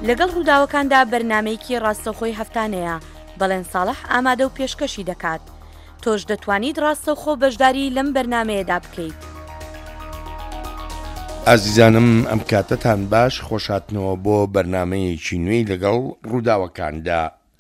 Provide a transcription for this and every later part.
لەگەڵ ڕووداوەکاندا بەرنامەیەکی ڕاستەوخۆی هەفتانەیە بەڵێن ساڵح ئامادە و پێشکەشی دەکات. تۆش دەتوانیت ڕاستەوخۆ بەشداری لەم بەرنامەیەدا بکەیت. ئازیزانم ئەم کاتتان باش خۆشاتنەوە بۆ بەرنامەیەکی نوێی لەگەڵ ڕووداوەکاندا.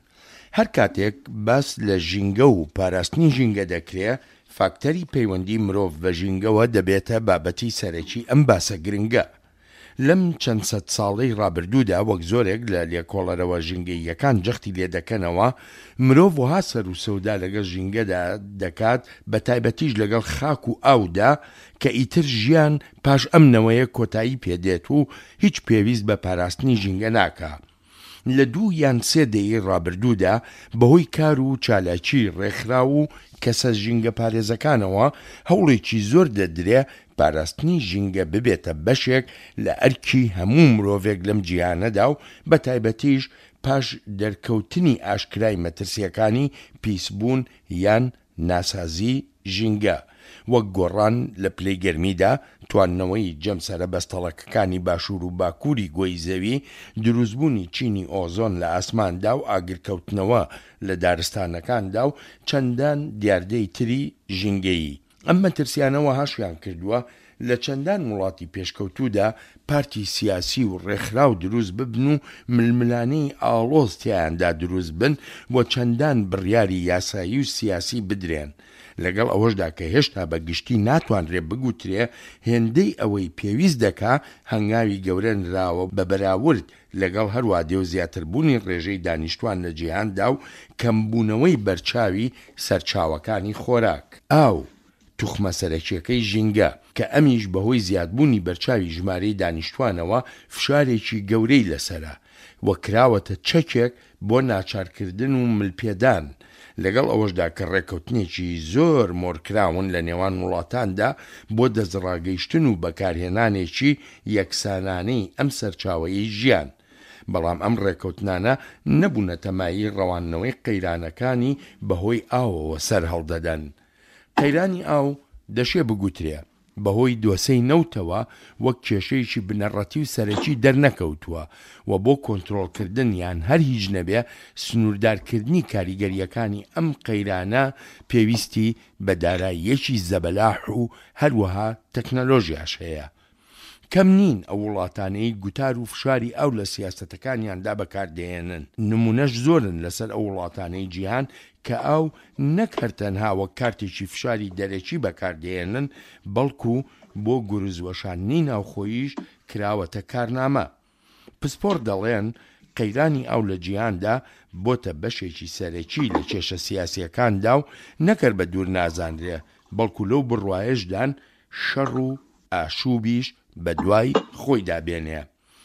هەر کاتێک باس لە ژینگە و پاراستنی ژینگە دەکرێت، فاکتەری پەیوەندی مرۆڤ بە ژینگەوە دەبێتە بابەتی سەرەکی ئەم باسە گرنگە. لەم چەند سەد ساڵەی ڕابردوودا وەک زۆرێک لە لێکۆڵەرەوە ژینگەییەکان جەختی لێ دەکەنەوە، مرۆڤ وها سەر و سەودا لەگەڵ ژینگەدا دەکات، بە تایبەتیش لەگەڵ خاک و ئاودا کە ئیتر ژیان پاش ئەمنەوەیە کۆتایی پێدێت و هیچ پێویست بە پاراستنی ژینگە ناکات. لە 2 یان 3 دەیەی ڕابردوودا بەهۆی کار و چالاکی ڕێکخرا و کەسە ژینگە پارێزەکانەوە هەوڵێکی زۆر دەدرێ پاراستنی ژینگە ببێتە بەشێک لە ئەرکی هەموو مرۆڤێک لەم جیهانەدا و بە تایبەتیش پاش دەرکەوتنی ئاشکرای مەترسیەکانی پیسبوون یان ناسازی ژینگە، وەک گۆڕان لە پلەی گەرمیدا، تواننەوەی جەمسەرە بەستەڵەکەکانی باشوور و باکووری گۆی زەوی، دروستبوونی چینی ئۆزۆن لە ئاسماندا و ئاگرکەوتنەوە لە دارستانەکاندا و چەندان دیاردەی تری ژینگەیی. ئەم مەترسیانەوە هاشیان کردووە لە چەندان وڵاتی پێشکەوتوودا پارتی سیاسی و ڕێکخراو دروست ببن و ململانەی ئاڵۆز تیایاندا دروست بن و چەندان بڕیاری یاسایی و سیاسی بدرێن. لەگەڵ ئەوەشدا کە هێشتا بە گشتی ناتوانرێ بگوترێ هێندەی ئەوەی پێویست دەکا هەنگاوی گەورەنراوە بە بەراورد لەگەڵ هەروادێ و زیاتربوونی ڕێژەی دانیشتوان لە جیهاندا و کەمبوونەوەی بەرچاوی سەرچاوەکانی خۆراک. ئاو توخمە سەرەکیەکەی ژینگە کە ئەمیش بەهۆی زیادبوونی بەرچاوی ژمارەی دانیشتوانەوە فشارێکی گەورەی لەسەرە وە کراوەتە چەکێک بۆ ناچارکردن و ملپێدان، لەگەڵ ئەوەشدا کە ڕێکەوتنێکی زۆر مۆرکراون لە نێوان وڵاتاندا بۆ دەستڕاگەیشتن و بەکارهێنانێکی یەکسانانەی ئەم سەرچاوەیی ژیان. بەڵام ئەم ڕێکەوتنانە نەبوونە تەمایی ڕەوانەوەی قەیرانەکانی بەهۆی ئاوەوە سەر هەڵدەدەن. قەیرانی ئاو دەشێ بگوترێ بەهۆی دۆسەی نەوتەوە وەک کێشەیەکی بنەڕەتی و سەرەکی دەرنەکەوتووە و بۆ کۆنتڕۆڵکردن یان هەر هیچ نەبێ سنووردارکردنی کاریگەریەکانی ئەم قەیرانە پێویستی بە داراییەکی زەبەلاح و هەروەها تەکنەلۆژیاش هەیە. کەم نین ئەو وڵاتانەی گوتار و فشاری ئەو لە سیاسەتەکانیاندا بەکاردێنن. نمونەش زۆرن لەسەر ئەو وڵاتانەی جیهان کە ئەو نەک هەرتەنها وەک کارتێکی فشاری دەرەکی بەکاردێنن، بەڵکو بۆ گوروزوەشانی ناوخۆییش کراوەتە کارنامە. پسپۆر دەڵێن قەیرانی ئەو لە جیهاندا بۆتە بەشێکی سەرەکی لە کێشە سیاسیەکاندا و نەکرد بە دوور نازانرێ، بەڵکو لەو بڕوایشدان شەڕ و ئاشوبیش بە دوای خۆی دابێنێ.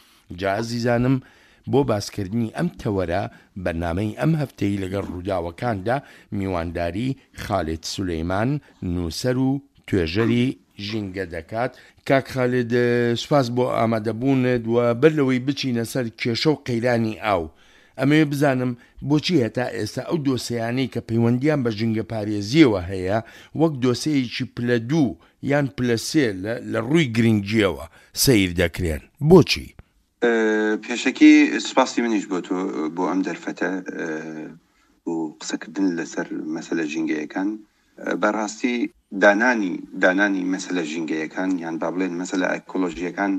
جا عەزیزانم، بۆ باسکردنی ئەم تەوەرە بەرنامەی ئەم هەفتەی لەگەڵ ڕووداوەکاندا میوانداری خالید سولەیمان، نووسەر و توێژەری ژینگە دەکات. کاک خالید، سوپاس بۆ ئامادەبوونت و بەر لەوەی بچینە سەر کێشە و قەیرانی ئاو، ئەمێ بزانم بۆچی هێتا ئێستا ئەو دۆسەیانەی کە پەیوەندیان بە ژینگە پارێزیەوە هەیە وەک دۆسەیەکی پلە 2 یان پلە 3 لە ڕووی گرنگجیەوە سەیر دەکرێن. بۆچی؟ پێشەکی سوپاسی منیش بۆ تۆ بۆ ئەم دەرفەتە بۆ قسەکردن لەسەر مەسەلە ژینگەیەکان. بەڕاستی دانانی مەسەلە ژینگەیەکان یان با بڵێن مەسەلە ئەکۆلۆژیەکان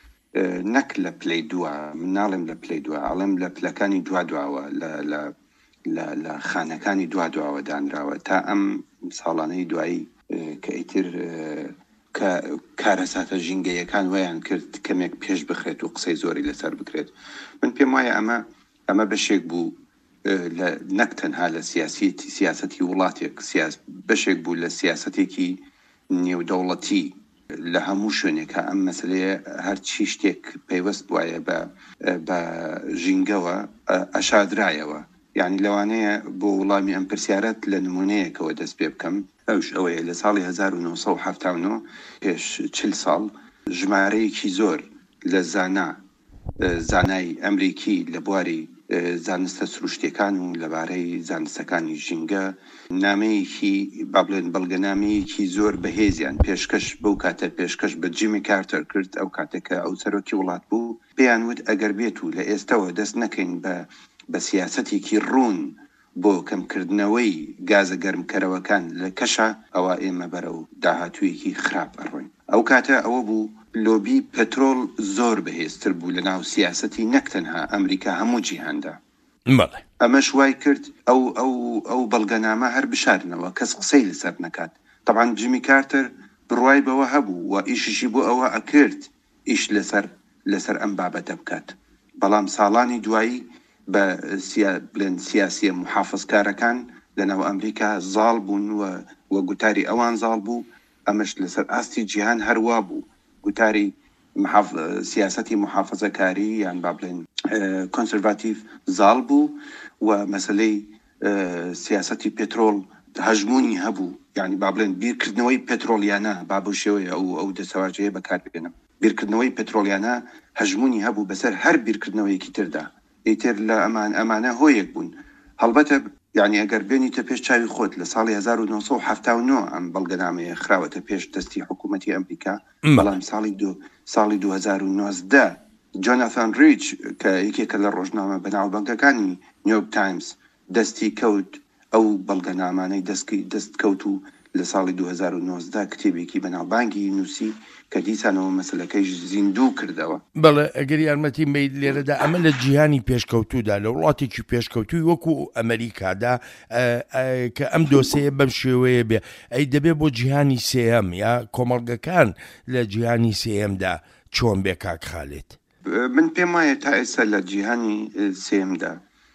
نەک لە پلەی دووە، من ناڵێم لە پلەی دووە، ئاڵێم لە پلەکانی دواوە لە خانەکانی دواوە دانراوە تا ئەم ساڵانەی دوایی کە ئیتر کە کارەساتە ژینگەیەکان ویان کرد کەمێک پێش بخرێت و قسەی زۆری لەسەر بکرێت. من پێم وایە ئەمە بەشێک بوو نەک تەنها لە سیاسەتی وڵاتێک، بەشێک بوو لە سیاسەتێکی نێودەوڵەتی لە هەموو شوێنێکە ئەم مەسلەیە هەرچی شتێک پەیوەست وایە بە ژینگەوە ئەشادرایەوە. یعنی لەوانەیە بۆ وڵامی ئەم پرسیارەت لە نمونەیەکەوە دەست پێ بکەم. ئەوش ئەوەیە لە ساڵی 1979 پێش 40 ساڵ ژمارەیەکی زۆر لە زانای ئەمریکی لە بواری زانستە سروشتیەکان و لەبارەی زانستەکانی ژینگە نامەیەکی با بڵێن بەڵگەنامەیەکی زۆر بەهێزیان پێشکەش بەو کاتە پێشکەش بە جیمی کارتەر کرد ئەو کاتێکە ئەو سەرۆکی وڵات بوو پێیان وت ئەگەر بێت و لە ئێستەوە دەست نەکەین بە سیاسەتێکی ڕوون بۆ کەمکردنەوەی گازە گەرمکەرەوەکان لە کەشە ئەوە ئێمە بەرەو داهاتوویەکی خراپ ئەڕۆین. ئەو کاتە ئەوە بوو لۆبی پەترۆڵ زۆر بەهێزتر بوو لە ناو سیاسەتی نەکتەنها ئەمریکا هەموو جیهاندا. ئەمەش وای کرد ئەو بەڵگەنامە هەر بشارنەوە کەس قسەی لەسەر نەکات. طبعاً جیمی کارتر بڕوای بەوە هەبوو و ئیشیشی بۆ ئەوە ئەکرد ئیش لەسەر ئەم بابەتە بکات. بەڵام ساڵانی دوایی بە بڵێن سیاسیە محافظکارەکان لەناو ئەمریکا زاڵ بوون و گوتاری ئەوان زاڵ بوو. ئەمەش لەسەر ئاستی جیهان هەروە بوو. گوتاری سیاسەتی محافظەکاری یان با بڵێن کۆنسەرواتیڤ زاڵ بوو و مەسەلەی سیاسەتی پێترۆڵ هەژمونی هەبوو. یعنی با بڵێن بیرکردنەوەی پێترۆلیانە با بۆ شێوەیە ئەو دەسەواژەیە بەکاربێنم. بیرکردنەوەی پێترۆلیانە هەژمونی هەبوو بەسەر هەر بیرکردنەوەیەکی تردا. ئیتر لە ئەمانە هۆیەک بوون. هەڵبەتە یعنی ئەگەر بێنیتە پێش چاوی خۆت لە ساڵی 1979 ئەم بەڵگەنامەیە خراوەتە پێش دەستی حکوومەتی ئەمریکا. بەڵام ساڵی 2019 جۆناثان ریچ کە یەکێکە لە ڕۆژنامە بەناوبانگەکانی نیویۆرک تایمز دەستی کەوت ئەو بەڵگەنامانەی دەست کەوت و لە ساڵی 2019 کتێبێکی بەناوبانگی نووسی کە دیسانەوە مەسلەکەی زیندوو کردەوە. بەڵێ ئەگەر یارمەتی مەید لێرەدا ئەمە لە جیهانی پێشکەوتوودا لە وڵاتێکی پێشکەوتووی وەکو ئەمریکادا کە ئەم دۆسەیە بەم شێوەیە بێ ئەی دەبێ بۆ جیهانی سێەم یا کۆمەڵگەکان لە جیهانی سێەمدا چۆن بێ کاک خالێت؟ من پێم وایە تا ئێستا لە جیهانی سێمدا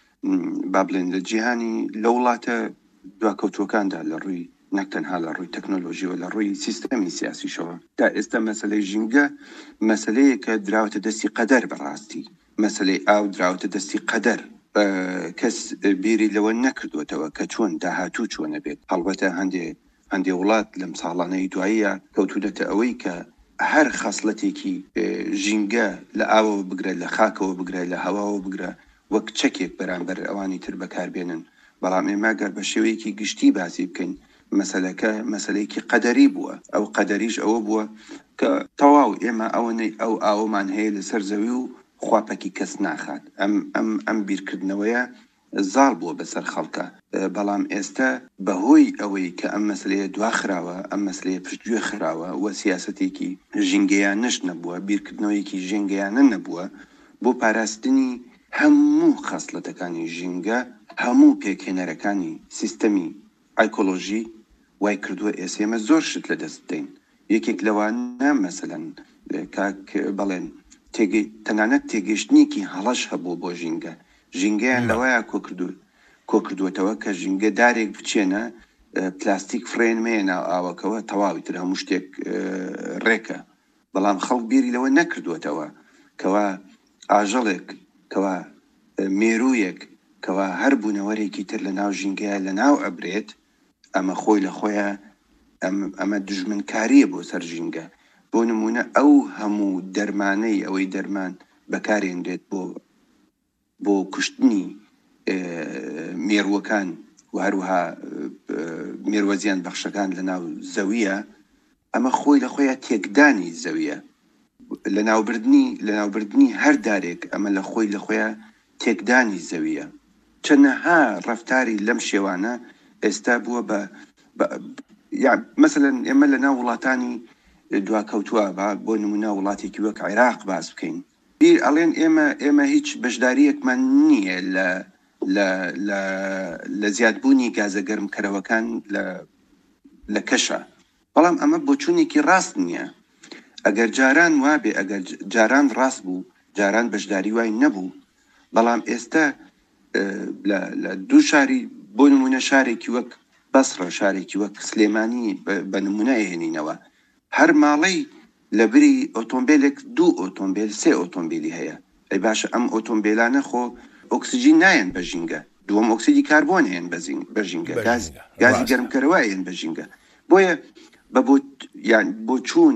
با بڵێن لە جیهانی لە وڵاتە دواکەوتوەکاندا لە ڕووی نەکتەنها لە ڕووی تەکنۆلۆژی و لە ڕووی سیستەمی سیاسیشەوە تا ئێستا مەسەلەی ژینگە مەسەلەیە کە دراوەتە دەستی قەدەر بەڕاستی. مەسەلەی ئاو دراوەتە دەستی قەدەر. کەس بیری لەوە نەکردوێتەوە کە چۆن داهاتوو چۆنە بێت. هەڵبەتە هەندێ وڵات لەم ساڵانەی دواییە کەوتونەتە ئەوەی کە هەر خاصلەتێکی ژینگە لە ئاوەوە بگرە لە خاکەوە بگرە لە هەواوە بگرە وەک چەکێک بەرامبەر ئەوانی تر بەکاربێنن. بەڵام ئێمە گەر بە شێوەیەکی گشتی باسی بکەین مەسەلەکە مەسەلەیەکی قەدەری بووە. ئەو قەدەریش ئەوە بووە کە تەواو ئێمە ئەوەی ئەو ئاومان هەیە لەسەر زەوی و خواپەکی کەس ناخات. ئەم بیرکردنەوەیە زاڵ بووە بەسەر خەڵکە. بەڵام ئێستا بەهۆی ئەوەی کە ئەم مەسلەیە دواخراوە ئەم مەسلەیە پشتگوێ خراوە و سیاسەتێکی ژینگەیانش نەبووە بیرکردنەوەیکی ژینگەیانە نەبووە بۆ پاراستنی هەموو خاصلەتەکانی ژینگە هەموو پێکهێنەرەکانی سیستەمی ئایکۆلۆژی وای کردووە ئێسێمە زۆر شت لە دەست بدەین. یەکێک لەوانە مەسەلەن کاک بەڵێن تەنانەت تێگەشتنیکی هەڵەش هەبوو بۆ ژینگە. ژینگەیان لەوەیە کۆکردوێتەوە کە ژینگە دارێک بچێنە پلاستیک فرێنمێنە ئاوەکەوە تەواوی تر هەموو شتێک ڕێکە. بەڵام خەڵک بیری لەوە نەکردوێتەوە کەوا ئاژەڵێک کەوا مێروویەک کەوا هەر بوونەوەرێکی تر لە ناو ژینگەیە لە ناو ئەبرێت ئەمە خۆی لە خۆیان ئەمە دژمنکاریە بۆ سەر ژینگە. بۆ نمونە ئەو هەموو دەرمانەی ئەوەی دەرمان بەکارێنرێت بۆ کوشتنی مێرووەکان و هەروەها مێرووە زیان بەخشەکان لە ناو زەویە ئەمە خۆی لە خۆیان تێکدانی زەویە. لە ناوبردنی هەر دارێک ئەمە لە خۆی لە خۆیان تێکدانی زەویە. چەندەها ڕەفتاری لەم شێوانە ئێستا بووە مەسەلەن ئێمە لە ناو وڵاتانی دواکەوتووە بۆ نمونە وڵاتێکی وەک عێراق باس بکەین. بیر ئەڵێن ئێمە هیچ بەشداریەکمان نییە لە زیادبوونی گازە گەرمکەرەوەکان لە کەشە. بەڵام ئەمە بۆچوونێکی ڕاست نییە. ئەگەر جاران وابێ ئەگەر جاران ڕاست بوو جاران بەشداری وای نەبوو. بەڵام ئێستا لە دوو شاری بۆ نمونە شارێکی وەک بەسڕە شارێکی وەک سلێمانی بە نمونە ئێنینەوە هەر ماڵەی لە بری ئۆتۆمبیلێک 2 ئۆتۆمبیل 3 ئۆتۆمبیلی هەیە. ئەی باشە ئەم ئۆتۆمبیلانە خۆ ئۆکسیجین نایەن بە ژینگە. دووەم ئۆکسیدی کاربۆن هێن بە ژینگە گازی گەرمکەرەوە هێن بە ژینگە. بۆیە بۆ چوون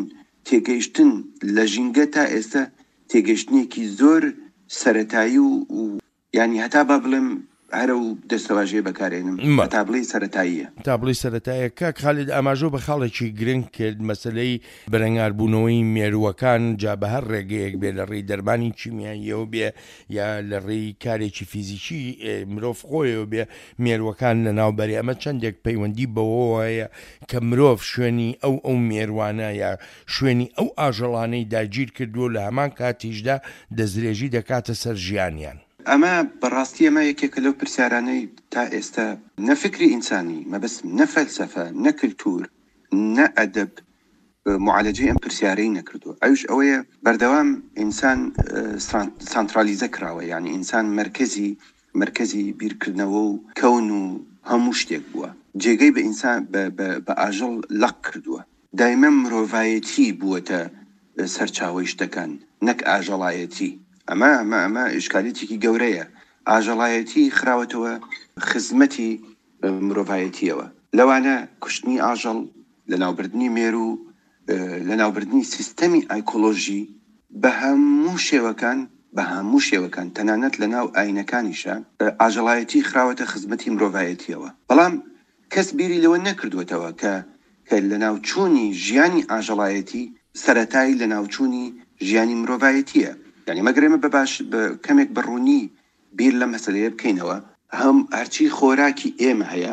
تێگەیشتن لە ژینگە تا ئێستا تێگەیشتنێکی زۆر سەرەتایی و یعنی هەتا با بڵێم هەرە و دەستەواژێ بەکارێنم هەتا بڵێ سەرەتاییە تا بڵی سەرەتایە کاک خالید ئاماژۆ بە خاڵێکی گرنگ کرد مەسلەی بەرەنگاربوونەوەی مێرووەکان جا بە هەر ڕێگەیەک بێ لە ڕێی دەرمانی چیمیاییەوە بێ یا لە ڕێی کارێکی فیزیکی مرۆڤ خۆیەوە بێ مێرووەکان لە ناوبەری ئەمە چەندێک پەیوەندی بەوەیە کە مرۆڤ شوێنی ئەو مێروانە یا شوێنی ئەو ئاژەڵانەی داگیر کردووە لە هەمان کاتیشدا دەستدرێژی دەکاتە سەر ژیانیان. ئەمە بەڕاستی ئەمە یەکێکە لەو پرسیارانەی تا ئێستا نەفکری ئینسانی مەبەست نەفەلسەفە نەکلتور نە ئەدەب معالەجەی ئەم پرسیارەی نەکردووە. ئەوش ئەوەیە بەردەوام ئینسان سانترالیزە کراوە، یعنی ئینسان مرکزی بیرکردنەوە و کەون و هەموو شتێک بووە، جێگەی بە ئینسان بە ئاژەڵ لەق کردووە. دایمە مرۆڤایەتی بووەتە سەرچاوەی شتەکان نەک ئاژەڵایەتی. ئەمە ئشکالیتێکی گەورەیە. ئاژەڵایەتی خراوەتەوە خزمەتی مرۆڤایەتیەوە، لەوانە کوشتنی ئاژەڵ لە ناوبردنی مێرو لە ناوبردنی سیستەمی ئایکۆلۆژی بە هەموو شێوەکان تەنانەت لە ناو ئاینەکانیشە ئاژەڵایەتی خراوەتە خزمەتی مرۆڤایەتیەوە. بەڵام کەس بیری لەوە نەکردوێتەوە کە لە ناوچوونی ژیانی ئاژەڵایەتی سەرەتایی لە ناوچوونی ژیانی مرۆڤایەتیە. یعنی مەگرێمە بەباش کەمێک بەڕوونی بیر لە مەسەلەیە بکەینەوە. هەرچی خۆراکی ئێمە هەیە،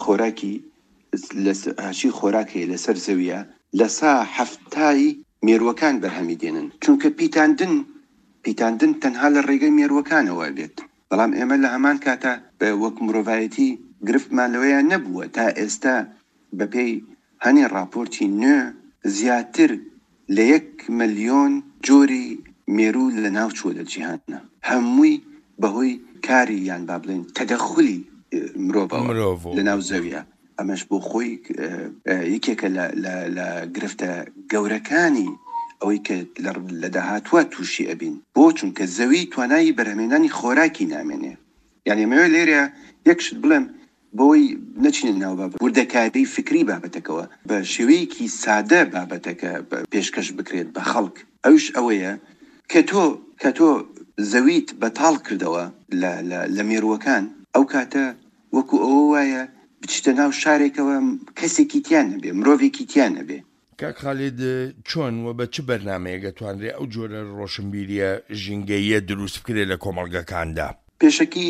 هەرچی خۆراک هەیە لەسەر زەویە لە سا هەفتایی مێرووەکان بەرهەمی دێنن، چونکە پیتاندن تەنها لە ڕێگەی مێرووەکانەوە بێت. بەڵام ئێمە لە هەمان کاتە بە وەک مرۆڤایەتی گرفتمان لەوەیە نەبووە تا ئێستا بەپێی هەنێ راپۆرتی نوێ زیاتر لە 1 ملیۆن جۆری مێرو لە ناو چووە لە جیهانە، هەمووی بەهۆی کاری یان با بڵێن تەدەخولی مرۆڤ لە ناو زەویە. ئەمەش بۆ خۆی یەکێکە لە گرفتە گەورەکانی ئەوەی کە لە داهاتوە تووشی ئەبین، بۆ چونکە زەوی توانایی بەرهەمێنانی خۆراکی نامێنێ. یعنی ئەمەوێ لێرە یەکشت بڵێم بۆی نەچینە ناو وردەکاری فکری بابەتەکەوە بە شێوەیەکی سادە بابەتەکە پێشکەش بکرێت بە خەڵک. ئەوش ئەوەیە کە تۆ زەویت بەتاڵ کردەوە لە مێرووەکان، ئەو کاتە وەکو ئەوە وایە بچتە ناو شارێکەوە کەسێکی تیان نەبێ، مرۆڤێکی تیان نەبێ. کاک خالید چۆن و بە چ بەرنامەیە دەتوانرێ ئەو جۆرە ڕۆشنبیریە ژینگەییە دروست بکرێت لە کۆمەڵگەکاندا؟ پێشەکی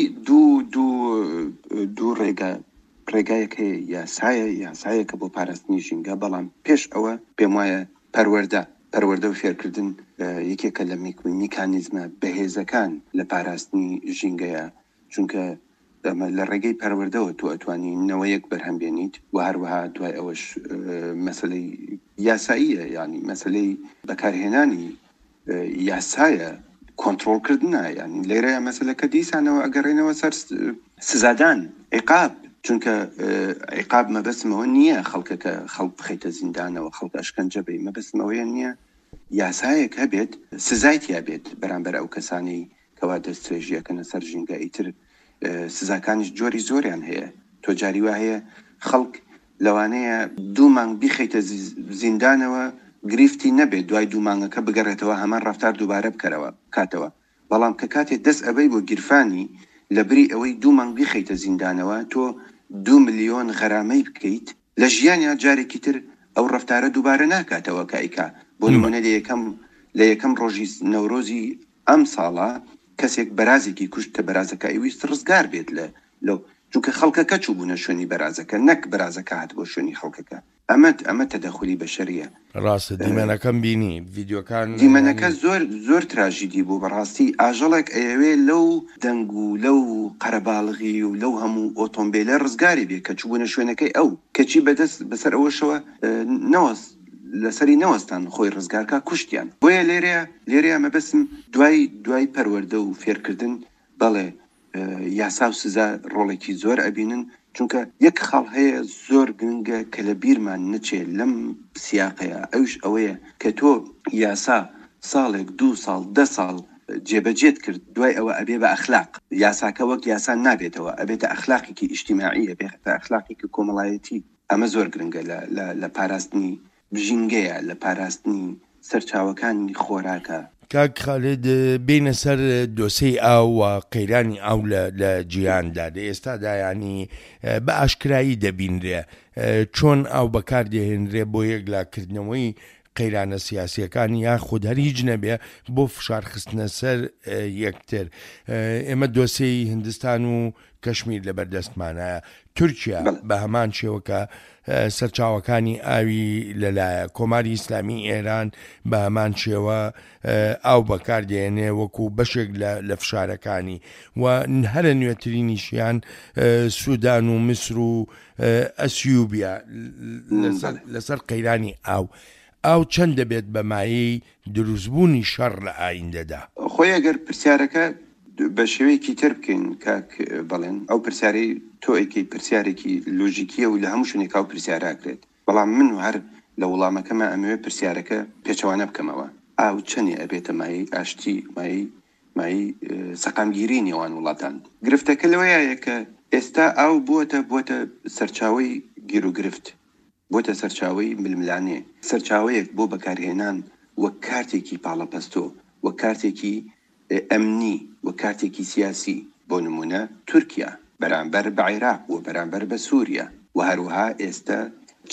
دوو ڕێگایەک هەیە، یاسایەکە بۆ پاراستنی ژینگە، بەڵام پێش ئەوە پێم وایە پەروەردە و فێرکردن یەکێکە لە میکانیزمە بەهێزەکان لە پاراستنی ژینگەیە، چونکە لە ڕێگەی پەروەردەوە تو ئەتوانی نەوەیەک بەرهەم بێنیت و هەروەها دوای ئەوەش مەسلەی یاساییە، ینی مەسلەی بەکارهێنانی یاسایە، کۆنتڕۆڵکردنە. ینی لێرەیە مەسلەکە دیسانەوە ئەگەڕێنەوە سەر سزادان، عیقاب، چونکە عیقاب مەبەستمەوە نییە خەڵکەکە خەڵک بخەیتە زیندانەوە، خەڵک ئەشکەنجە بێ، مەبەستمەوەیە نییە یاسایەک هەبێت سزایتیا بێت بەرامبەر ئەو کەسانی کەوا دەستێژیەکەنە سەر ژینگە. ئیتر سزاکانیش جۆری زۆریان هەیە. تۆ جاری وا هەیە خەڵک لەوانەیە 2 مانگ بیخەیتە زیندانەوە گریفتی نەبێت، دوای 2 مانگەکە بگەڕێتەوە هەمان ڕەفتار دووبارە بکەرەوە کاتەوە. بەڵام کە کاتێک دەست ئەبەی بۆ گیرفانی لە بری ئەوەی 2 مانگ بیخەیتە زیندانەوە، تۆ 2 ملیۆن غەرامەی بکەیت لە ژیانیا جارێکی تر ئەو ڕەفتارە دووبارە ناکاتەوە کایکا. بۆ نمونە لە یەکەم ڕۆژی نەورۆزی ئەم ساڵە کەسێک بەرازێکی کوشت کە بەرازەکە ئەویست ڕزگار بێت لەو، چونکە خەڵکەکە چوو بوونە شوێنی بەرازەکە، نەک بەرازەکە هات بۆ شوێنی خەڵکەکە. ئەمە تەدەخولی بەشەریە. ڕاستە دیمەنەکەم بینی ڤیدیۆکان، دیمەنەکە زۆر تراژیدی بوو. بەڕاستی ئاژەڵێک ئەیەوێ لەو دەنگ و لەو قەرەباڵغی و لەو هەموو ئۆتۆمبیلە ڕزگاری بێ کە چوو بوونە شوێنەکەی ئەو کەچی بەدەست بەسەر ئەوەشەوە نەوەست لەسەری نەوەستان خۆی ڕزگارکە کوشتیان. بۆیە لێرەیە مەبەستم دوای پەروەردە و فێرکردن بەڵێ یاسا و سزا ڕۆڵێکی زۆر ئەبینن، چونکە یەک خاڵ هەیە زۆر گرنگە کە لە بیرمان نەچێت لەم سیاقەیە، ئەوش ئەوەیە کە تۆ یاسا ساڵێک 2 ساڵ 10 ساڵ جێبەجێت کرد، دوای ئەوە ئەبێ بە ئەخلاق. یاساکە وەک یاسا نابێتەوە، ئەبێتە ئەخلاقێکی ئیجتیماعیە، بێتە ئەخلاقێکی کۆمەڵایەتی. ئەمە زۆر گرنگە لە پاراستنی ژینگەیە، لە پاراستنی سەرچاوەکانی خۆراکە. کاک خالد بینە سەر دۆسەی ئاو و قەیرانی ئاو لە جیهاندا ئێستادا ینی بە ئاشکرایی دەبینرێ چۆن ئاو بەکاردێهێنرێ بۆ یەکلاکردنەوەی قەیرانە سیاسیەکانی یاخود هەر هیچ نەبێ بۆ فشارخستنە سەر یەکتر. ئێمە دۆسەی هیندستان و کەشمیر لەبەردەستمانایە. تورکیا بە هەمان شێوەکە سەرچاوەکانی ئاوی لەلایە کۆماری ئیسلامی ئێران بە هەمان شێوە ئاو بەکاردێنێ وەکو بەشێک لە فشارەکانی و هەرە نوێترینیشیان سوودان و میسر و ئەسیوبیا لەسەر قەیرانی ئاو چەند دەبێت بەمایی دروستبوونی شەڕ لە ئایندەدا؟ خۆی ئەگەر پرسیارەکە بە شێوەیەکی تر بکەین کاک بەڵێن ئەو پرسیاری تۆیکی پرسیارێکی لۆژیکیە و لە هەموو شوێنێک ئەو پرسیاراکرێت. بەڵام من هەر لە وەڵامەکەمە ئەمەوێ پرسیارەکە پێچەوانە بکەمەوە ئاو چەندێ ئەبێتە مایی ئاشتی مایی سەقامگیری نێوان وڵاتان. گرفتەکە لەوەیە کە ئێستا ئاو بووە سەرچاوی گیر و گرفت، بۆتە سەرچاوی ململانێ، سەرچاوەیەک بۆ بەکارهێنان وەک کارتێکی پاڵەپەستۆ، وەک کارتێکی ئەمنی، وەک کارتێکی سیاسی. بۆ نمونە تورکیا بەرامبەر بە عێراق و بەرامبەر بە سووریا و هەروەها ئێستا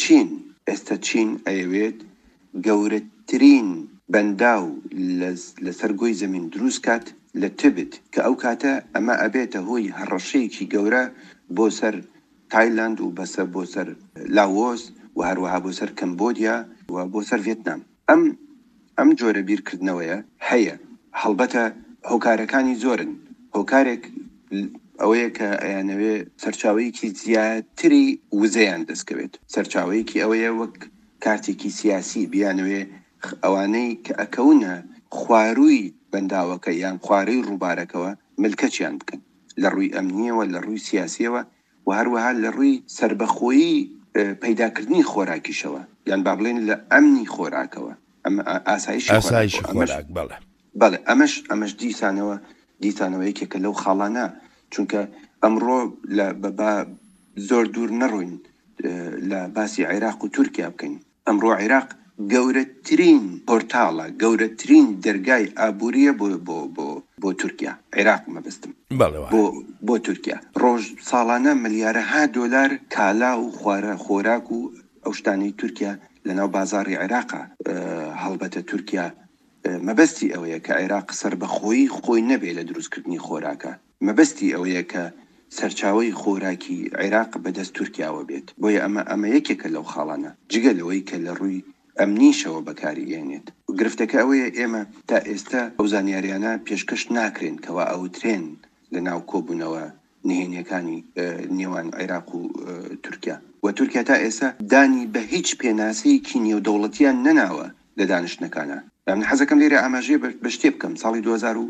چین ئەیەوێت گەورەترین بەنداو لەسەر گۆی زەمین دروست کات لە تبت کە ئەو کاتە ئەمە ئەبێتە هۆی هەڕەشەیەکی گەورە بۆ سەر تایلاند و بەسەر بۆ سەر لاوۆس و هەروەها بۆ سەر کەمبۆدیا و بۆ سەر ڤێتنام. ئەم جۆرە بیرکردنەوەیە هەیە. هەڵبەتە هۆکارەکانی زۆرن. هۆکارێک ئەوەیە کە ئەیانەوێ سەرچاوەیەکی زیاتری وزەیان دەستکەوێت، سەرچاوەیەکی ئەوەیە وەک کارتێکی سیاسی بیانەوێ ئەوانەی کە ئەکەونە خوارووی بەنداوەکە یان خوارەی ڕووبارەکەەوە ملکەچیان بکەن لە ڕووی ئەمنیەوە، لە ڕووی سیاسیەوە و هەروەها لە ڕووی سربەخۆیی پەیداکردنی خۆراکیشەوە یان با بڵێن لە ئەمنی خۆراکەوە. ئەمە ئاسایشی خۆراک بەڵێ ئەمەش دیسانەوەیەکێکە لەو خاڵانە، چونکە ئەمڕۆ بە زۆر دوور نەڕۆین لە باسی عێراق و تورکیا بکەین. ئەمڕۆ عێراق گەورەترین پۆرتاڵە، گەورەترین دەرگای ئابووریە بۆ تورکیا. عێراق مەبەستم بۆ تورکیا ڕۆژ ساڵانە ملیارەها دۆلار کالا و خۆراک و ئەو شتانەی تورکیا لەناو بازاڕی عێراقا. هەڵبەتە تورکیا مەبەستی ئەوەیە کە عێراق سربەخۆیی خۆی نەبێ لە دروستکردنی خۆراکە، مەبەستی ئەوەیە کە سەرچاوی خۆراکی عێراق بەدەست تورکیاوە بێت. بۆیە ئەمە یەکێکە لەو خاڵانە جگە لەوەی کە لە ڕووی ئەمنیشەوە بەکاری ئێنێت. گرفتەکە ئەوەیە ئێمە تا ئێستا ئەو زانیاریانە پێشکەش ناکرێن کەوا ئەوترێن لە ناو کۆبوونەوە نهێنیەکانی نێوان عێراق و تورکیا. و تورکیا تا ئێستا دانی بە هیچ پێناسەیەکی نێودەوڵەتیان نەناوە لە دانیشتەکانە. من حەزەکەم لێرە ئاماژەیە بە شتێ بکەم. ساڵی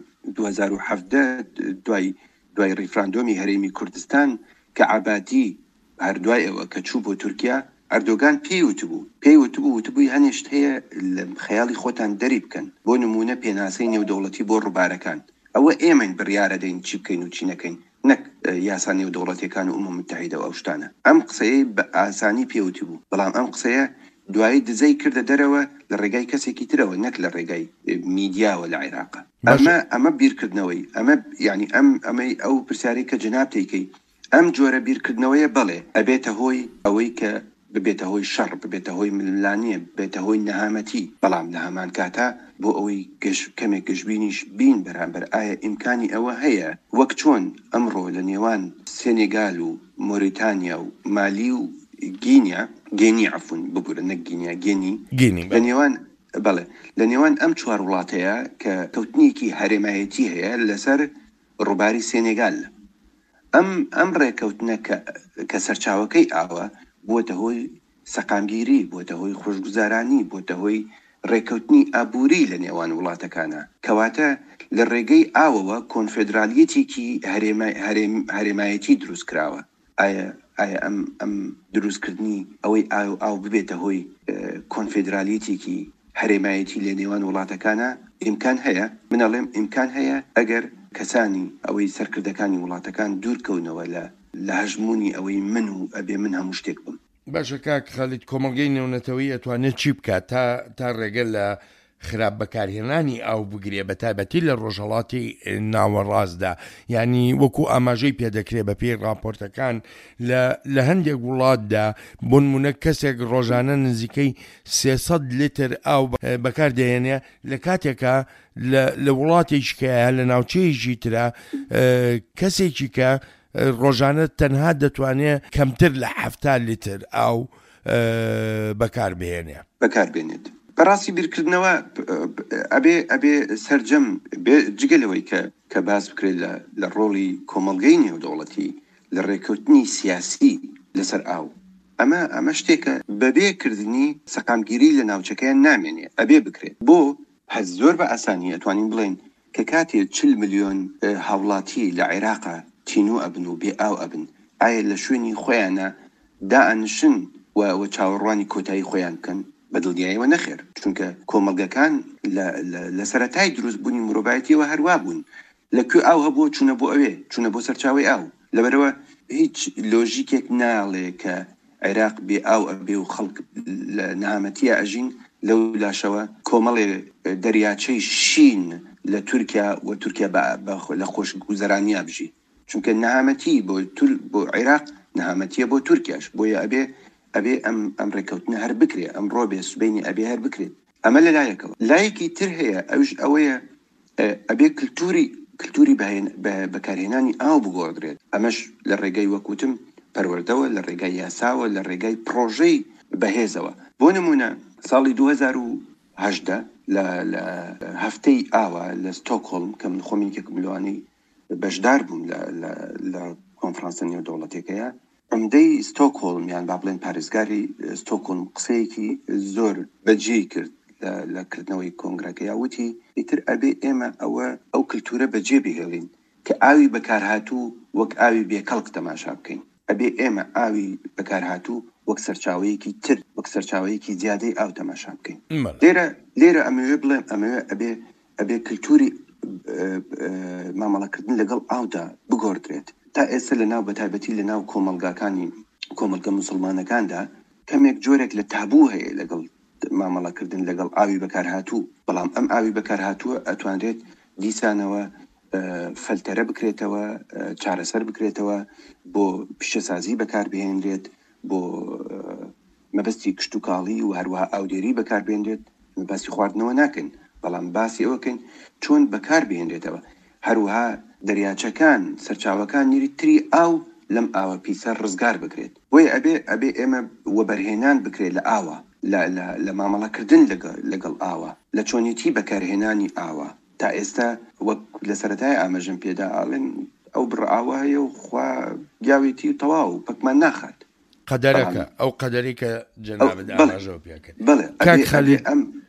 2017 دوای ڕیفراندۆمی هەرێمی کوردستان کە عەبادی هەردوای ئەوە کە چوو بۆ تورکیا، ئەردۆگان پێیوتبووی هەنێشت هەیە لە خەیاڵی خۆتان دەری بکەن، بۆ نمونە پێناسەی نێودەوڵەتی بۆ ڕووبارەکان. ئەوە ئێمەین بڕیارە دەین چی بکەین و چی نەکەین، نەک یاسا نێودەوڵەتیەکان و ئوموم متحیدە و ئەو شتانە. ئەم قسەیە بە ئاسانی پێوتبوو، بەڵام ئەم قسەیە دوایی دزەی کردە دەرەوە لە ڕێگای کەسێکی ترەوە، نەک لە ڕێگای میدیاوە لە عێراقا. ئەمە بیرکردنەوەی ئەمەی ئەو پرسیاری کە جناب تێکەی ئەم جۆرە بیرکردنەوەیە بەڵێ ئەبێتە هۆی ئەوەی کە ببێتە هۆی شەڕ، ببێتە هۆی ململانیە، بێتە هۆی نەهامەتی. بەڵام لە هەمان کاتا بۆ ئەوەی کەمێک گەشببینیش بین بەرامبەر ئایا ئیمکانی ئەوە هەیە وەک چۆن ئەمڕۆ لە نێوان سێنێگال و مۆریتانیا و مالی و گینی عفون ببورە نەک گینی لە نێوان ئەم چوار وڵاتەیە کە کەوتنیەکی هەرێمایەتی هەیە لەسەر ڕووباری سێنێگال. ئەم ڕێکەوتنە کە سەرچاوەکەی ئاوە بۆتە هۆی سەقامگیری، بۆتە هۆی خۆشگوزارانی، بۆتە هۆی ڕێکەوتنی ئابووری لە نێوان وڵاتەکانە، کەواتە لە ڕێگەی ئاوەوە کۆنفێدرالیەتێکی هەرێمایەتی دروست کراوە. ئایا ئەم دروستکردنی ئەوەی ئاو ببێتە هۆی کۆنفێدرالیەتێکی هەرێمایەتی لە نێوان وڵاتەکانە ئیمکان هەیە؟ منەڵێم ئیمکان هەیە ئەگەر کەسانی ئەوەی سەرکردەکانی وڵاتەکان دوورکەونەوە لە هەژمونی ئەوەی من و ئەبێ من هەموو شتێک بم. باشە کاک خەلید، کۆمەڵگەی نێونەتەوەی ئەتوانێت چی بکات تا ڕێگە لە خراپ بەکارهێنانی ئاو بگرێ بە تایبەتی لە ڕۆژهەڵاتی ناوەڕاستدا یعنی وەکو ئاماژەی پێدەکرێت بە پێی راپۆرتەکان لە هەندێک وڵاتدا بۆ نمونە کەسێک ڕۆژانە نزیکەی 300 لیتر ئاو بەکاردێنێ لە کاتێکە لە وڵاتێکیکەیە لە ناوچەیەکی ترە کەسێکی کە ڕۆژانە تەنها دەتوانێت کەمتر لە 70 لیتر ئاو بەکاربێنێت. بەڕاستی بیرکردنەوە ئەبێ سەرجەم جگەلەوەی کە باس بکرێت لە ڕۆڵی کۆمەڵگەی نێودەوڵەتی لە ڕێکەوتنی سیاسی لەسەر ئاو. ئەمە شتێکە بەبێکردنی سەقامگیری لە ناوچەکەیان نامێنێ ئەبێ بکرێت بۆ هەز زۆر بە ئاسانی ئەتوانین بڵێن کە کاتێ 40 ملیۆن هاوڵاتی لە عێراقا تینو ئەبن و بێ ئاو ئەبن ئایا لە شوێنی خۆیانە دائەنشن و چاوەڕوانی کۆتایی خۆیان بکەن بەدڵنیاییەوە نەخێر چونکە کۆمەڵگەکان لە سەرەتای دروست بوونی مرۆڤایەتیەوە هەروە بوون لەکوێ ئاو هەبووە چوونە بۆ سەرچاوی ئاو لەبەرەوە هیچ لۆژیکێک ناڵێ کە عێراق بێ ئاو ئەبێ و خەڵک لە نەهامەتیە ئەژین لەو لاشەوە کۆمەڵێ دەریاچەی شین لە تورکیا و تورکیا لە خۆش گوزەرانیا بژی چونکە نەهامەتی بۆ عێراق نەهامەتیە بۆ تورکیاش بۆیە ئەبێ ئەم ڕێکەوتنە هەر بکرێ ئەمڕۆ بێ سبەینی ئەبێ هەر بکرێت ئەمە لە لایەکەوە لایەکی تر هەیە ئەوەیە ئەبێ کللتوری بەکارهێنانی ئاو بگۆڕدرێت ئەمەش لە ڕێگەی وەکوتم پەروەردەوە لە ڕێگای یاساوە لە ڕێگای پرۆژەی بەهێزەوە بۆ نمونە ساڵی 2018 لە هەفتەی ئاوە لە ستۆکهۆلم کە من خۆمینکێک ملوانی بەشدار بووم لە کۆنفرانسە نێودەوڵەتێکەیە ئەمدەی ستۆکهۆلم یان با بڵێن پارێزگاری ستۆکهۆلم قسەیەکی زۆر بەجێ کرد لە کردنەوەی کۆنگرەکەی وتی ئیتر ئەبێ ئێمە ئەو کللتورە بەجێ بهێڵین کە ئاوی بەکارهاتوو وەک ئاوی بێکەڵک تەماشا بکەین ئەبێ ئێمە ئاوی بەکارهاتوو وەک سەرچاوەیەکی تر وەک سەرچاوەیەکی زیادەی ئاو تەماشا بکەین لێرە ئەمەوێ بڵێم ئەمەوێ ئەبێ کللتوری مامەڵەکردن لەگەڵ ئاودا بگۆڕدرێت تا ئێستا لەناو بەتایبەتی لەناو کۆمەلگە موسڵمانەکاندا کەمێک جۆرێک لە تابوو هەیە لەگەڵ مامەڵەکردن لەگەڵ ئاوی بەکارهاتوو بەڵام ئەم ئاوی بەکارهاتووە ئەتوانرێت دیسانەوە فەلتەرە بکرێتەوە چارەسەر بکرێتەوە بۆ پیشەسازی بەکاربهێنرێت بۆ مەبەستی کشت و کاڵی و هەروەها ئاودێری بەکاربهێنرێت باسی خواردنەوە ناکەن بەڵام باسی ئەوەکەن چۆن بەکاربهێنرێتەوە هەروەها دەریاچەکان سەرچاوەکان نیری تری ئاو لەم ئاوە پیسە ڕزگار بکرێت بۆیە ئەبێ ئێمە وەبەرهێنان بکرێت لە ئاوە لە مامەڵەکردن لەگەڵ ئاوە لە چۆنیەتی بەکارهێنانی ئاوە تا ئێستا وەک لە سەرەتای ئاماژەم پێدا ئاڵێن ئەو بڕئاوە هەیە و خوا گیاوێتی و تەواو و پەکمان ناخات قەدەرەکە ئەو قەدەری کە جەنابەت ئاماژەوە پێکرد کاک خەلیل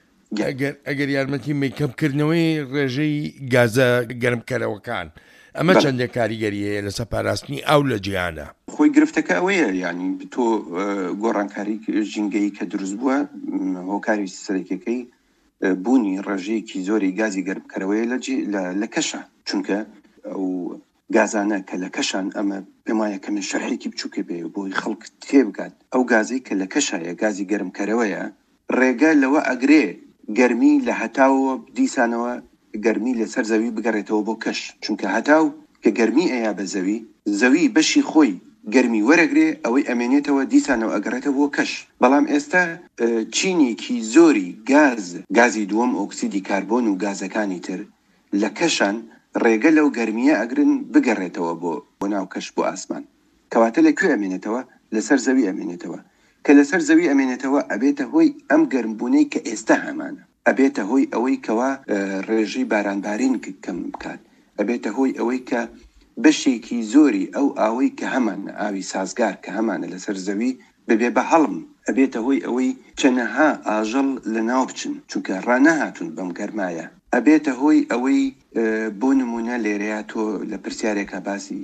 ئەگەر یارمەتی میکەپکردنەوەی ڕێژەی گازە گەرمکەرەوەکان ئەمە چەندێک کاریگەری هەیە لە سەپاراستنی ئاو لە جیهانە خۆی گرفتەکە ئەوەیە یعنی تۆ گۆڕانکاری ژینگەی کە دروست بووە هۆکاری سەرەکیەکەی بوونی ڕێژەیەکی زۆری گازی گەرمکەرەوەیە لە کەشە چونکە ئەو گازانە کە لە کەشان ئەمە پێم وایە کە من شەرحێکی بچووکە بێ بۆی خەڵک تێبگات ئەو گازەی کە لە کەشایە گازی گەرمکەرەوەیە ڕێگە لەوە ئەگرێ گەرمی لە هەتاوە دیسانەوە گەرمی لەسەر زەوی بگەڕێتەوە بۆ کەش چونکە هەتاو کە گەرمی ئەیا بە زەوی بەشی خۆی گەرمی وەرەگرێ ئەوەی ئەمێنێتەوە دیسانەوە ئەگەڕێتەوە بۆ کەش بەڵام ئێستا چینێکی زۆری گازی دووەم ئۆکسیدی کاربۆن و گازەکانی تر لە کەشان ڕێگە لەو گەرمیە ئەگرن بگەڕێتەوە بۆ ناو کەش بۆ ئاسمان کەواتە لەکوێ ئەمێنێتەوە لەسەر زەوی ئەمێنێتەوە کە لەسەر زەوی ئەمێنێتەوە ئەبێتە هۆی ئەم گەرمبوونەی کە ئێستا هەمانە ئەبێتە هۆی ئەوەی کەوا ڕێژەی بارانبارین کەم بکات ئەبێتە هۆی ئەوەی کە بەشێکی زۆری ئەو ئاوەی کە هەمانە ئاوی سازگار کە هەمانە لەسەر زەوی ببێ بە هەڵم ئەبێتە هۆی ئەوەی چەنەها ئاژەڵ لە ناو بچن چونکە ڕانەهاتون بەم گەرمایە ئەبێتە هۆی ئەوەی بۆ نمونە لێرەیە تۆ لە پرسیارێکە باسی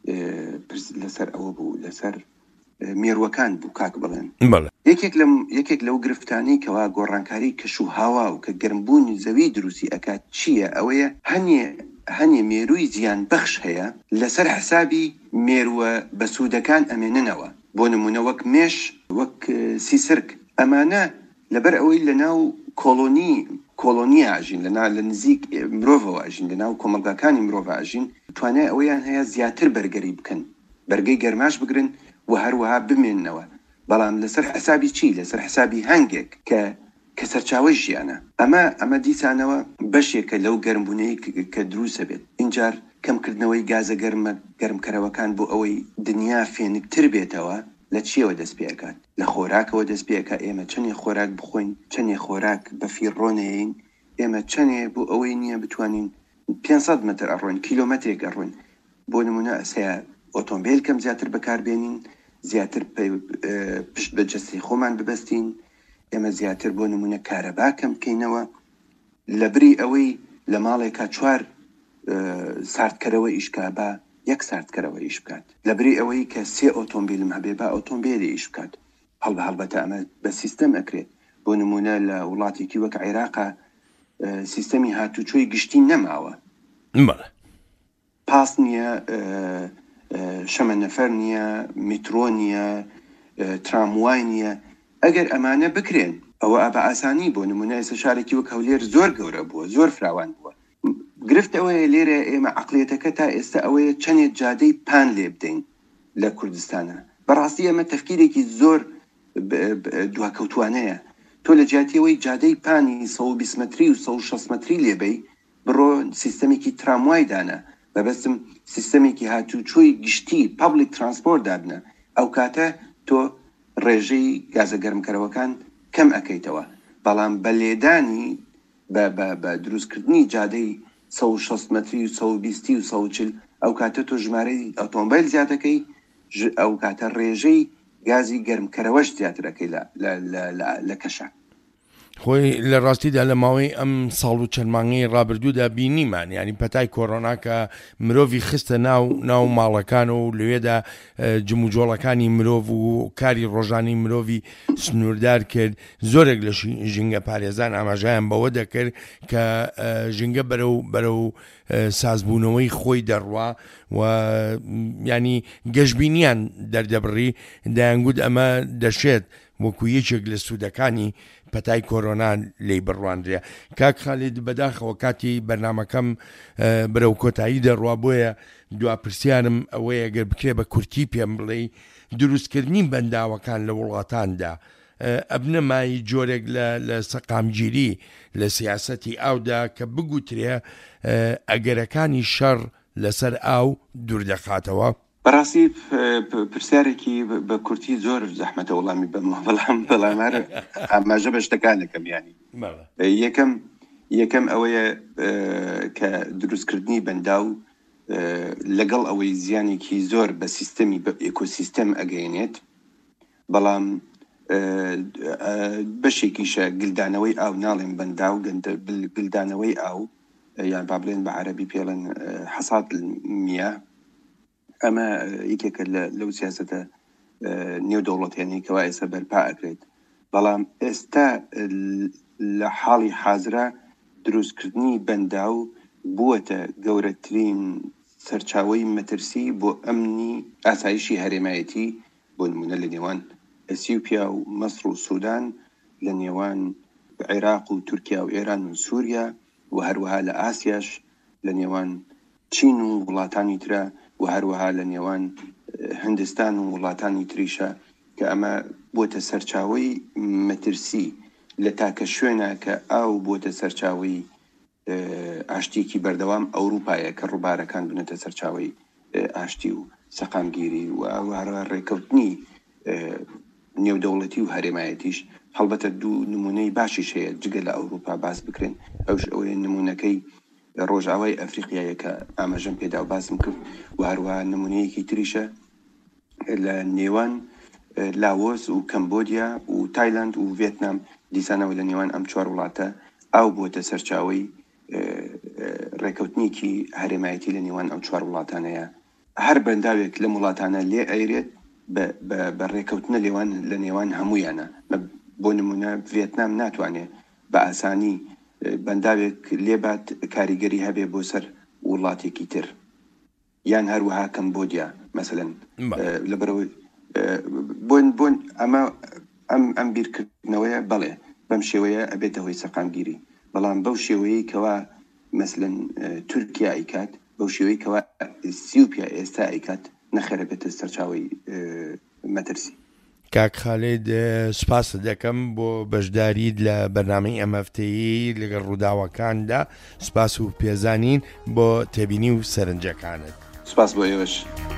لەسەر ئەوە بوو لەسەر مێرووەکان بوو کاک بڵێن یەکێک لەو گرفتانەی کەوا گۆڕانکاری کەش و هاوا و کە گەرمبوونی زەوی دروستی ئەکات چییە ئەوەیە هەنێ مێرووی زیان بەخش هەیە لەسەر حسابی مێرووە بەسوودەکان ئەمێننەوە بۆ نمونە وەک مێش وەک سیسرک ئەمانە لەبەر ئەوەی لە ناو کۆلۆنی کۆلۆنیا ئاژین لە نزیک مرۆڤەوە ئاژین لەناو کۆمەلگاکانی مرۆڤ ئاژین توانای ئەویان هەیە زیاتر بەرگەری بکەن بەرگەی گەرماش بگرن و هەروەها بمێننەوە بەڵام لەسەر حسابی چی لەسەر حسابی هەنگێک کە سەرچاوی ژیانە ئەمە دیسانەوە بەشێکە لەو گەرمبوونەی کە دروستە بێت اینجار کەمکردنەوەی گازە گەرمکەرەوەکان بۆ ئەوەی دنیا فێنکتر بێتەوە لە چیەوە دەست پێکات لە خۆراکەوە دەست پێکە ئێمە چەندێ خۆراک بخۆین چەندێ خۆراک بەفیڕۆنەیەین ئێمە چەندێ بۆ ئەوەی نییە بتوانین 500 متر ئەڕۆین کیلۆمەترێک ئەڕۆین بۆ نمونە ئەسەیە ئۆتۆمبیل کەم زیاتر بەکاربێنین زیاتر پشت بە جەستی خۆمان ببەستین ئێمە زیاتر بۆ نمونە کارەبا کەم بکەینەوە لە بری ئەوەی لە ماڵێکا 4 ساردکەرەوە ئیشکا بە 1 ساردکەرەوە ئیش بکات لە بری ئەوەی کە 3 ئۆتۆمبیلم هەبێ بە ئۆتۆمبیلی ئیش بکات هەڵبەتە ئەمە بە سیستەم ئەکرێت بۆ نمونە لە وڵاتێکی وەک عێراقا سیستەمی هاتوچۆی گشتی نەماوە پاس نییە شەمە نەفەر نییە میترۆ نییە تراموای نییە ئەگەر ئەمانە بکرێن ئەوە بە ئاسانی بۆ نمونە ئێستا شارێکی وەک هەولێر زۆر گەورە بووە زۆر فراوان بووە گرفت ئەوەیە لێرە ئێمە عەقڵیەتەکە تا ئێستا ئەوەیە چەندێک جادەی پان لێ بدەین لە کوردستانە بەڕاستی ئەمە تەفکیرێکی زۆر دواکەوتوانەیە تۆ لە جیاتیەوەی جادەی پانی 120 متری و 160 متری لێبەی بڕۆ سیستەمێکی تراموای دانە بەبەستم سیستەمێکی هاتوچۆی گشتی پابلیک ترانسپۆرت دابنە ئەو کاتە تۆ ڕێژەی گازە گەرمکەرەوەکان کەم ئەەکەیتەوە بەڵام بە لێدانی بە دروستکردنی جادەی 160 متری و 120 و 140 ئەو کاتە تۆ ژمارەی ئۆتۆمبیل زیاتەکەی ئەو کاتە ڕێژەی گازی گەرمکەرەوەش زیاترەکەی لە کەشە خۆی لە ڕاستیدا لە ماوەی ئەم ساڵ و چەند مانگەی ڕابردوودا بینیمان ینی پەتای کۆڕۆنا کە مرۆڤی خستە ناو ماڵەکان و لەوێدا جم و جۆڵەکانی مرۆڤ و کاری ڕۆژانی مرۆڤی سنووردار کرد زۆرێک لە ژینگە پارێزان ئاماژیان بەوە دەکرد کە ژینگە بەرەو سازبوونەوەی خۆی دەڕوا و ینی گەشتبینیان دەردەبڕی دایانگوت ئەمە دەشێت وەکو یەکێک لە سوودەکانی پەتای کۆرۆنا لی بڕوانرێ کاک خالید بەداخەوە کاتی بەرنامەکەم بەرەو کۆتایی دەڕوا بۆیە دواپرسیارم ئەوەیە گەر بکرێ بە کورتی پێم بڵێ دروستکردنی بەنداوەکان لە وڵاتاندا ئەبنە مای جۆرێک لە سەقامگیری لە سیاسەتی ئاودا کە بگوترێ ئەگەرەکانی شەڕ لەسەر ئاو دوور دەخاتەوە بەڕاستی پرسیارێکی بە کورتی زۆر زەحمەتە وەڵامی بەمە بەڵامارە ئاماژە بە شتەکانەکەم ینی یەکەم ئەوەیە کە دروستکردنی بەنداو لەگەڵ ئەوەی زیانێکی زۆر بە سیستەمی ئێکۆسیستەم ئەگەیەنێت بەڵام بەشێکیشە گلدانەوەی ئاو ناڵێن بەنداو گلدانەوەی ئاو یان با بڵێن بە عەرەبی پێڵێن حەسات میاه ئەمە یەکێکە لەو سیاسەتە نێودەوڵەتیانەی کەوا ئێستا بەرپا ئەکرێت بەڵام ئێستا لە حاڵی حازرا دروستکردنی بەنداو بووەتە گەورەترین سەرچاوەی مەترسی بۆ ئەمنی ئاسایشی هەرێمایەتی بۆ نمونە لە نێوان ئەسیوپیا و مەسر و سوودان لە نێوان عێراق و تورکیا و ئێران و سووریا و هەروەها لە ئاسیاش لە نێوان چین و وڵاتانی ترە و هەروەها لە نێوان هندستان و وڵاتانی تریشە کە ئەمە بۆتە سەرچاوەی مەترسی لە تاکە شوێنە کە ئاو بۆتە سەرچاوەی ئاشتێکی بەردەوام ئەوروپایە کە ڕووبارەکان بنێتە سەرچاوەی ئاشتی و سەقامگیری و هەروە ڕێکەوتنی نێودەوڵەتی و هەرێمایەتیش هەڵبەتە دوو نمونەی باشیش هەیە جگە لە ئەوروپا باس بکرێن ئەوش ئەوەیە نمونونەکەی ڕۆژاوای ئەفریقیایە کە ئاماژەم پێدا و باسم کرد و هەروە نمونەیەکی تریشە لە نێوان لاوۆس و کەمبۆدیا و تایلاند و ڤێتنام دیسانەوە لە نێوان ئەم 4 وڵاتە ئاو بۆتە سەرچاوەی ڕێکەوتنیکی هەرێمایەتی لە نێوان ئەم 4 وڵاتانەیە هەر بەنداوێک لە وڵاتانە لێ ئەیرێت بە ڕێکەوتنە لە نێوان هەمویانە بۆ نمونە ڤێتنام ناتوانێت بە ئاسانی بەنداوێک لێبات کاریگەری هەبێ بۆ سەر وڵاتێکی تر یان هەروەها کەمبۆدیا مەسەلەن لەبەرەوەی بۆن ئەم بیرکردنەوەیە بەڵێ بەم شێوەیە ئەبێتە هۆی سەقامگیری بەڵام بەو شێوەیە کەوا مەسلەن تورکیا ئەیکات بەو شێوەیە کەوا ئەتیۆپیا ئێستا ئەیکات نەخێرە بێتە سەرچاوی مەترسی. کاک خالید سپاس دەکەم بۆ بەشداریت لە بەرنامەی ئەمەفتەیی لەگەڵ ڕووداوەکاندا سپاس و پێزانین بۆ تێبینی و سەرنجەکانت. سپاس بۆ ئێوەش.